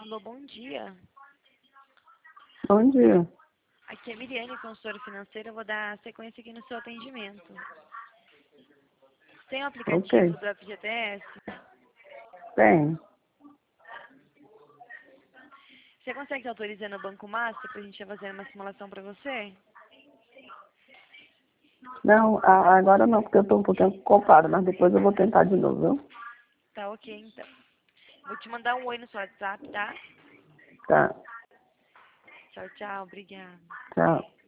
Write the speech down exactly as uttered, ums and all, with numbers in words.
Alô, bom dia. Bom dia. Aqui é a Miriane, consultora financeira. Eu vou dar sequência aqui no seu atendimento. Tem o aplicativo Ok. do F G T S? Tem. Você consegue autorizar no Banco Master para a gente fazer uma simulação para você? Não, a- agora não, porque eu estou um pouquinho ocupada, mas depois eu vou tentar de novo, viu? Tá ok, então. Vou te mandar um oi no seu WhatsApp, tá? Tá. Tchau, tchau. Obrigada. Tchau.